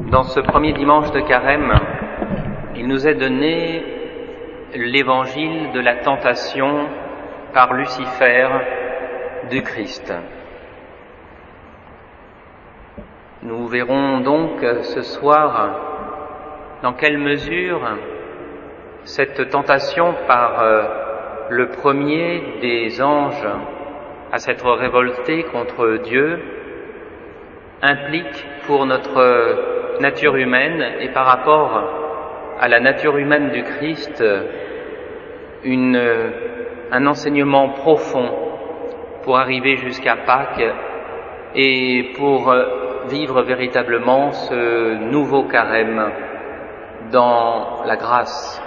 Dans ce premier dimanche de Carême, il nous est donné l'évangile de la tentation par Lucifer du Christ. Nous verrons donc ce soir dans quelle mesure cette tentation par le premier des anges à s'être révolté contre Dieu implique pour notre nature humaine et par rapport à la nature humaine du Christ un enseignement profond pour arriver jusqu'à Pâques et pour vivre véritablement ce nouveau carême dans la grâce.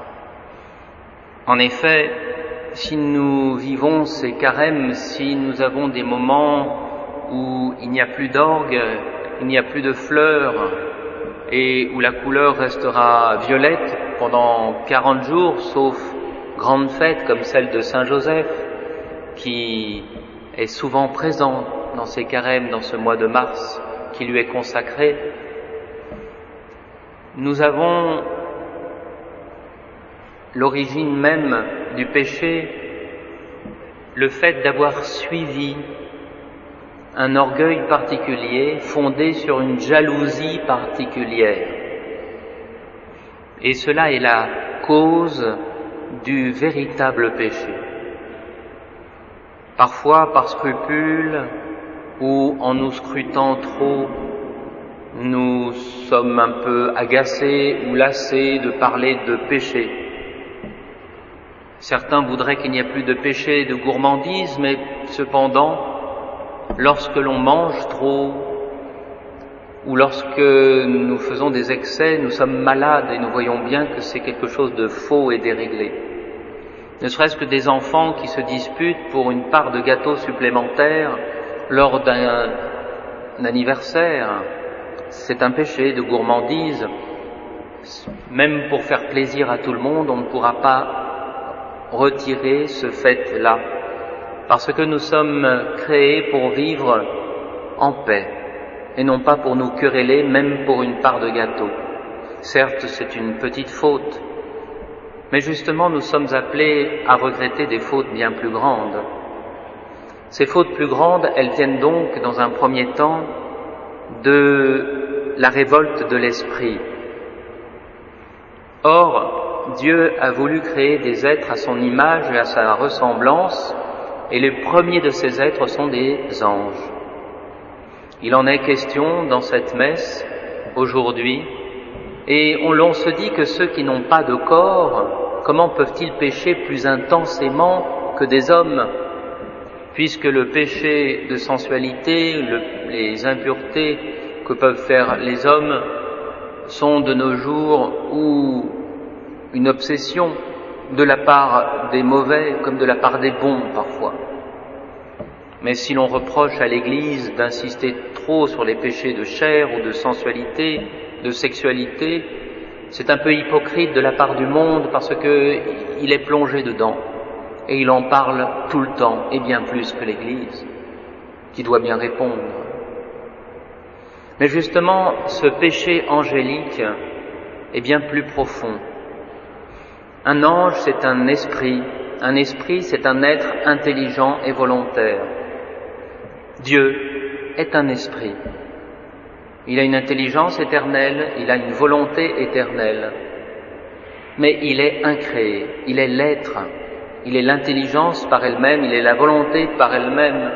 En effet, si nous vivons ces carèmes, si nous avons des moments où il n'y a plus d'orgue, il n'y a plus de fleurs et où la couleur restera violette pendant 40 jours, sauf grande fête comme celle de Saint-Joseph, qui est souvent présent dans ces carèmes, dans ce mois de mars qui lui est consacré. Nous avons l'origine même du péché, le fait d'avoir suivi un orgueil particulier fondé sur une jalousie particulière. Et cela est la cause du véritable péché. Parfois par scrupule ou en nous scrutant trop, nous sommes un peu agacés ou lassés de parler de péché. Certains voudraient qu'il n'y ait plus de péché, de gourmandise, mais cependant, lorsque l'on mange trop ou lorsque nous faisons des excès, nous sommes malades et nous voyons bien que c'est quelque chose de faux et déréglé. Ne serait-ce que des enfants qui se disputent pour une part de gâteau supplémentaire lors d'un anniversaire, c'est un péché de gourmandise. Même pour faire plaisir à tout le monde, on ne pourra pas retirer ce fait-là, parce que nous sommes créés pour vivre en paix, et non pas pour nous quereller, même pour une part de gâteau. Certes, c'est une petite faute, mais justement nous sommes appelés à regretter des fautes bien plus grandes. Ces fautes plus grandes, elles viennent donc, dans un premier temps, de la révolte de l'esprit. Or, Dieu a voulu créer des êtres à son image et à sa ressemblance, et les premiers de ces êtres sont des anges. Il en est question dans cette messe aujourd'hui, et l'on se dit que ceux qui n'ont pas de corps, comment peuvent-ils pécher plus intensément que des hommes, puisque le péché de sensualité, les impuretés que peuvent faire les hommes sont de nos jours ou une obsession de la part des mauvais comme de la part des bons parfois. Mais si l'on reproche à l'Église d'insister trop sur les péchés de chair ou de sensualité, de sexualité, c'est un peu hypocrite de la part du monde parce qu'il est plongé dedans et il en parle tout le temps et bien plus que l'Église qui doit bien répondre. Mais justement, ce péché angélique est bien plus profond. Un ange, c'est un esprit c'est un être intelligent et volontaire. Dieu est un esprit. Il a une intelligence éternelle, il a une volonté éternelle, mais il est incréé, il est l'être, il est l'intelligence par elle-même, il est la volonté par elle-même.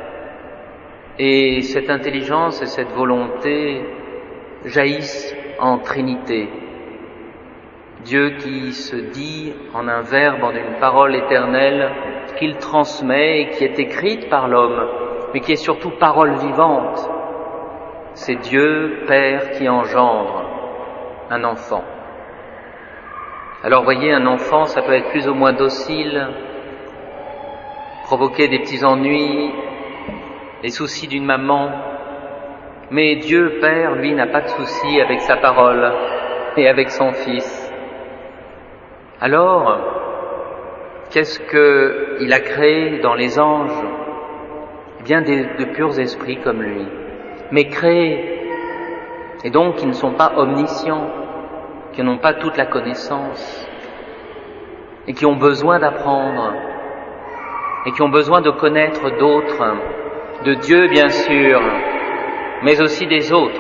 Et cette intelligence et cette volonté jaillissent en Trinité. Dieu qui se dit en un verbe, en une parole éternelle qu'il transmet et qui est écrite par l'homme, mais qui est surtout parole vivante. C'est Dieu, Père, qui engendre un enfant. Alors voyez, un enfant, ça peut être plus ou moins docile, provoquer des petits ennuis, les soucis d'une maman, mais Dieu, Père, lui, n'a pas de soucis avec sa parole et avec son Fils. Alors, qu'est-ce qu'il a créé dans les anges? Bien de purs esprits comme lui, mais créés et donc qui ne sont pas omniscients, qui n'ont pas toute la connaissance, et qui ont besoin d'apprendre, et qui ont besoin de connaître d'autres, de Dieu bien sûr, mais aussi des autres.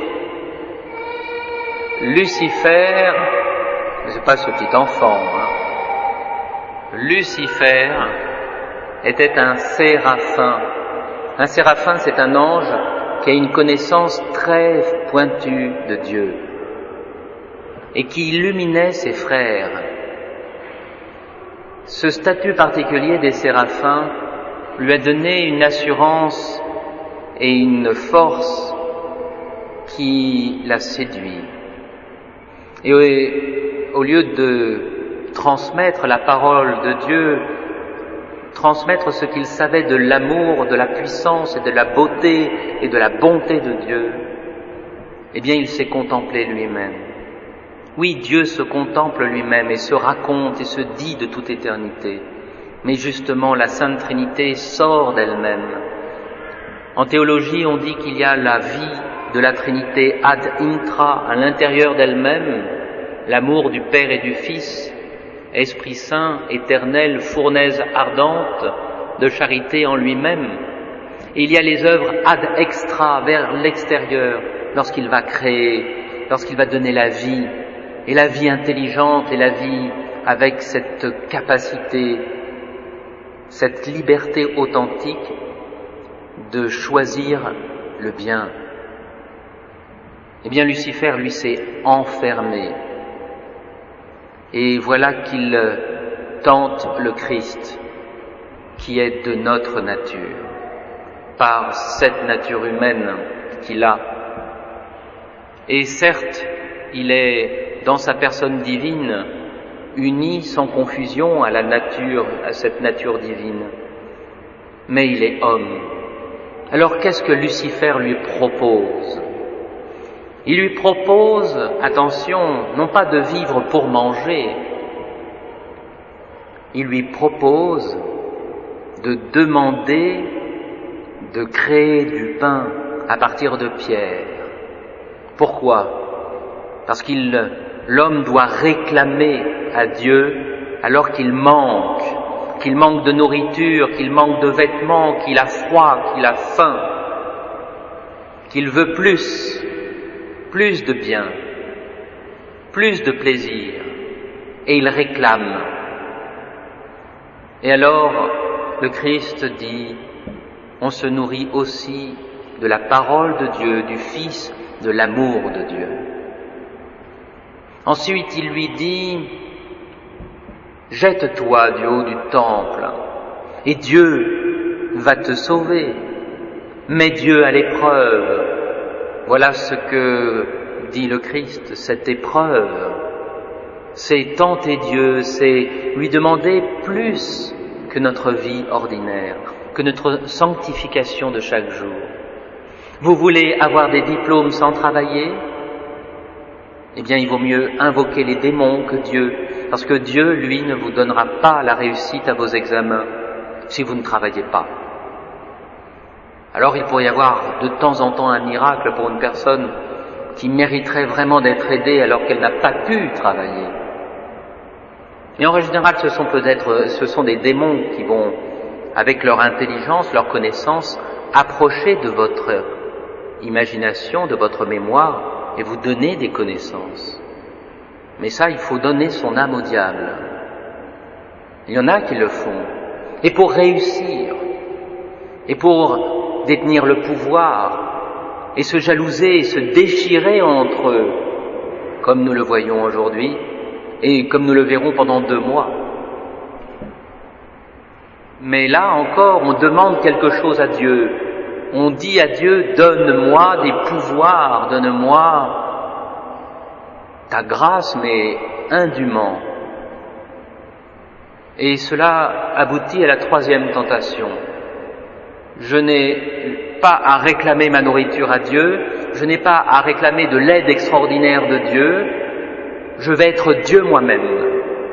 Lucifer, c'est pas ce petit enfant, Lucifer était un séraphin. Un séraphin, c'est un ange qui a une connaissance très pointue de Dieu et qui illuminait ses frères. Ce statut particulier des séraphins lui a donné une assurance et une force qui l'a séduit. Et au lieu de transmettre la parole de Dieu, transmettre ce qu'il savait de l'amour, de la puissance et de la beauté et de la bonté de Dieu, eh bien il s'est contemplé lui-même. Oui, Dieu se contemple lui-même et se raconte et se dit de toute éternité. Mais justement, la Sainte Trinité sort d'elle-même. En théologie, on dit qu'il y a la vie de la Trinité ad intra, à l'intérieur d'elle-même, l'amour du Père et du Fils, Esprit Saint, éternel, fournaise ardente de charité en lui-même. Et il y a les œuvres ad extra, vers l'extérieur, lorsqu'il va créer, lorsqu'il va donner la vie, et la vie intelligente et la vie avec cette capacité, cette liberté authentique de choisir le bien. Eh bien, Lucifer, lui, s'est enfermé. Et voilà qu'il tente le Christ, qui est de notre nature, par cette nature humaine qu'il a. Et certes, il est, dans sa personne divine, uni sans confusion à la nature, à cette nature divine. Mais il est homme. Alors qu'est-ce que Lucifer lui propose ? Il lui propose, attention, non pas de vivre pour manger, il lui propose de demander de créer du pain à partir de pierre. Pourquoi ? Parce l'homme doit réclamer à Dieu alors qu'il manque de nourriture, qu'il manque de vêtements, qu'il a froid, qu'il a faim, qu'il veut plus de bien, plus de plaisir, et il réclame. Et alors, le Christ dit, on se nourrit aussi de la parole de Dieu, du Fils, de l'amour de Dieu. Ensuite, il lui dit, jette-toi du haut du temple, et Dieu va te sauver. Mets Dieu à l'épreuve. Voilà ce que dit le Christ, cette épreuve. C'est tenter Dieu, c'est lui demander plus que notre vie ordinaire, que notre sanctification de chaque jour. Vous voulez avoir des diplômes sans travailler ? Eh bien, il vaut mieux invoquer les démons que Dieu, parce que Dieu, lui, ne vous donnera pas la réussite à vos examens si vous ne travaillez pas. Alors, il pourrait y avoir de temps en temps un miracle pour une personne qui mériterait vraiment d'être aidée alors qu'elle n'a pas pu travailler. Mais en général, ce sont des démons qui vont, avec leur intelligence, leur connaissance, approcher de votre imagination, de votre mémoire, et vous donner des connaissances. Mais ça, il faut donner son âme au diable. Il y en a qui le font. Et pour réussir, et pour détenir le pouvoir, et se jalouser, et se déchirer entre eux, comme nous le voyons aujourd'hui, et comme nous le verrons pendant 2 mois. Mais là encore, on demande quelque chose à Dieu. On dit à Dieu, donne-moi des pouvoirs, donne-moi ta grâce, mais indûment. Et cela aboutit à la 3e tentation. Je n'ai pas à réclamer ma nourriture à Dieu, je n'ai pas à réclamer de l'aide extraordinaire de Dieu, je vais être Dieu moi-même.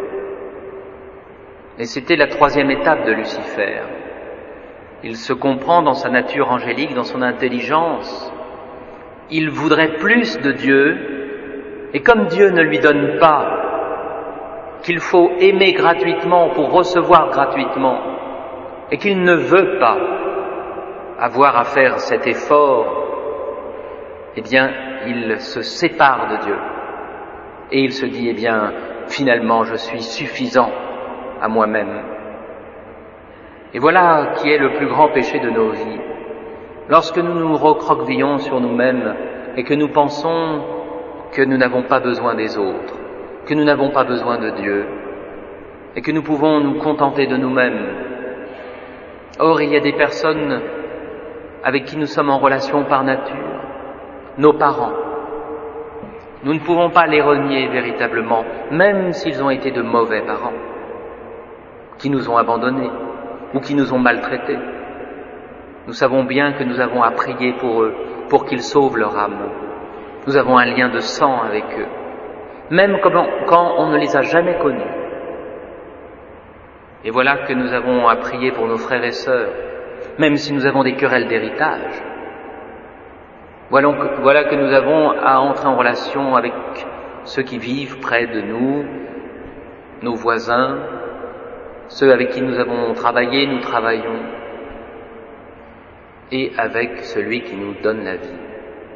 Et c'était la 3e étape de Lucifer. Il se comprend dans sa nature angélique, dans son intelligence, il voudrait plus de Dieu, et comme Dieu ne lui donne pas, qu'il faut aimer gratuitement pour recevoir gratuitement, et qu'il ne veut pas avoir à faire cet effort, eh bien, il se sépare de Dieu. Et il se dit, eh bien, finalement, je suis suffisant à moi-même. Et voilà qui est le plus grand péché de nos vies. Lorsque nous nous recroquevillons sur nous-mêmes et que nous pensons que nous n'avons pas besoin des autres, que nous n'avons pas besoin de Dieu, et que nous pouvons nous contenter de nous-mêmes. Or, il y a des personnes avec qui nous sommes en relation par nature, nos parents. Nous ne pouvons pas les renier véritablement, même s'ils ont été de mauvais parents, qui nous ont abandonnés ou qui nous ont maltraités. Nous savons bien que nous avons à prier pour eux, pour qu'ils sauvent leur âme. Nous avons un lien de sang avec eux, même quand on ne les a jamais connus. Et voilà que nous avons à prier pour nos frères et sœurs, même si nous avons des querelles d'héritage. Voilà que nous avons à entrer en relation avec ceux qui vivent près de nous, nos voisins, ceux avec qui nous avons travaillé, nous travaillons, et avec celui qui nous donne la vie.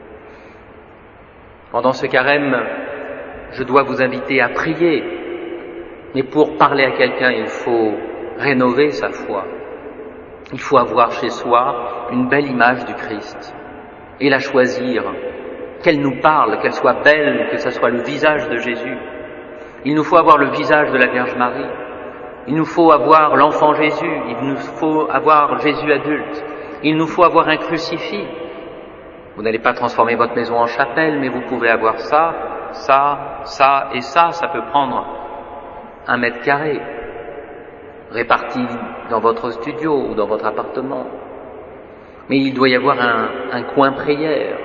Pendant ce carême, je dois vous inviter à prier, mais pour parler à quelqu'un, il faut rénover sa foi. Il faut avoir chez soi une belle image du Christ et la choisir, qu'elle nous parle, qu'elle soit belle, que ce soit le visage de Jésus. Il nous faut avoir le visage de la Vierge Marie, il nous faut avoir l'enfant Jésus, il nous faut avoir Jésus adulte, il nous faut avoir un crucifix. Vous n'allez pas transformer votre maison en chapelle, mais vous pouvez avoir ça et ça peut prendre 1 mètre carré, réparti dans votre studio ou dans votre appartement. Mais il doit y avoir un coin prière.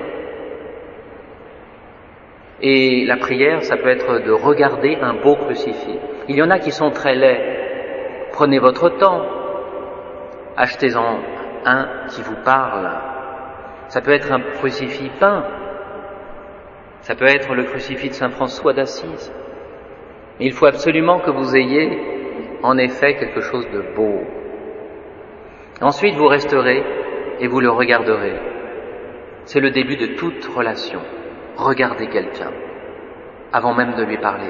Et la prière, ça peut être de regarder un beau crucifix. Il y en a qui sont très laids. Prenez votre temps, achetez-en un qui vous parle. Ça peut être un crucifix peint, ça peut être le crucifix de Saint François d'Assise. Il faut absolument que vous ayez en effet quelque chose de beau. Ensuite, vous resterez et vous le regarderez. C'est le début de toute relation. Regardez quelqu'un avant même de lui parler.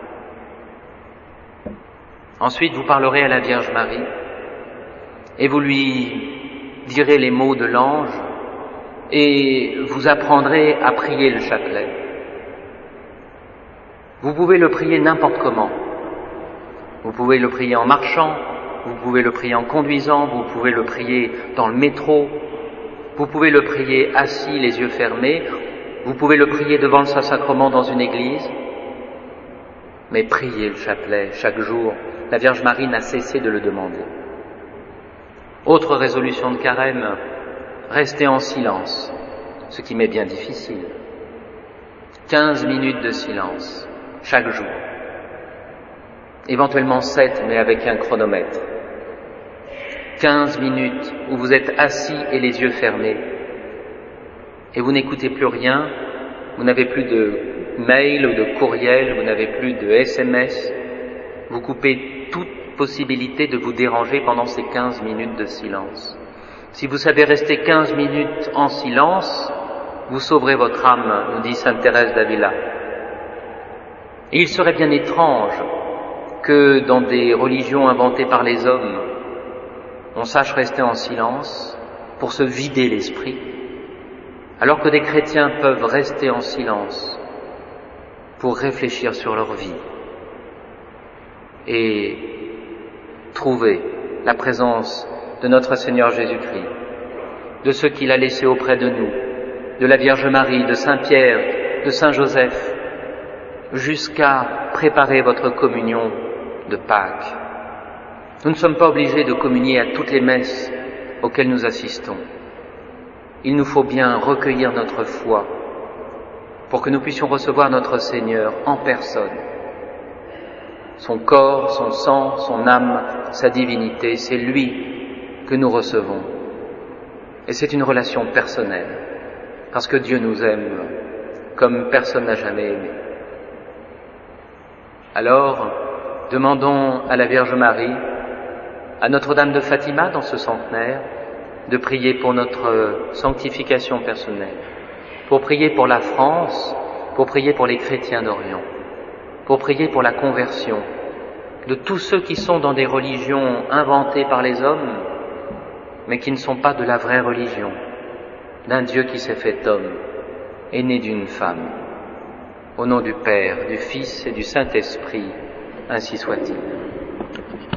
Ensuite, vous parlerez à la Vierge Marie et vous lui direz les mots de l'ange et vous apprendrez à prier le chapelet. Vous pouvez le prier n'importe comment. Vous pouvez le prier en marchant, vous pouvez le prier en conduisant, vous pouvez le prier dans le métro, vous pouvez le prier assis, les yeux fermés, vous pouvez le prier devant le Saint-Sacrement dans une église, mais priez le chapelet chaque jour. La Vierge Marie n'a cessé de le demander. Autre résolution de carême, restez en silence, ce qui m'est bien difficile. 15 minutes de silence, chaque jour. Éventuellement 7, mais avec un chronomètre. 15 minutes où vous êtes assis et les yeux fermés. Et vous n'écoutez plus rien, vous n'avez plus de mail ou de courriel, vous n'avez plus de SMS. Vous coupez toute possibilité de vous déranger pendant ces 15 minutes de silence. Si vous savez rester 15 minutes en silence, vous sauverez votre âme, nous dit sainte Thérèse d'Avila. Et il serait bien étrange que dans des religions inventées par les hommes, on sache rester en silence pour se vider l'esprit, alors que des chrétiens peuvent rester en silence pour réfléchir sur leur vie et trouver la présence de notre Seigneur Jésus-Christ, de ceux qu'il a laissés auprès de nous, de la Vierge Marie, de Saint Pierre, de Saint Joseph, jusqu'à préparer votre communion de Pâques. Nous ne sommes pas obligés de communier à toutes les messes auxquelles nous assistons. Il nous faut bien recueillir notre foi pour que nous puissions recevoir notre Seigneur en personne. Son corps, son sang, son âme, sa divinité, c'est lui que nous recevons. Et c'est une relation personnelle. parce que Dieu nous aime comme personne n'a jamais aimé. Alors, demandons à la Vierge Marie, à Notre-Dame de Fatima dans ce centenaire, de prier pour notre sanctification personnelle, pour prier pour la France, pour prier pour les chrétiens d'Orient, pour prier pour la conversion de tous ceux qui sont dans des religions inventées par les hommes, mais qui ne sont pas de la vraie religion, d'un Dieu qui s'est fait homme et né d'une femme. Au nom du Père, du Fils et du Saint-Esprit, ainsi soit-il.